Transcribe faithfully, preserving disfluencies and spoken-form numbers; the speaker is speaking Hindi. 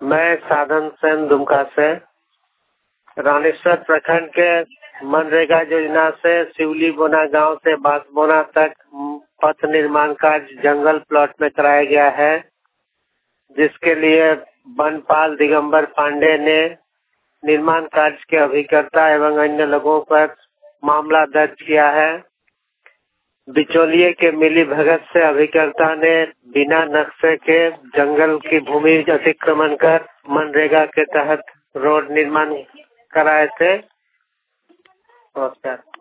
मैं साधन सेन दुमका से रामेश्वर प्रखंड के मनरेगा योजना से शिवली बोना गांव से बांसबोना तक पथ निर्माण कार्य जंगल प्लॉट में कराया गया है, जिसके लिए वनपाल दिगंबर पांडे ने निर्माण कार्य के अभिकर्ता एवं अन्य लोगों पर मामला दर्ज किया है। बिचौलिए के मिली भगत से अभिकर्ता ने बिना नक्शे के जंगल की भूमि अतिक्रमण कर मनरेगा के तहत रोड निर्माण कराए थे। नमस्कार।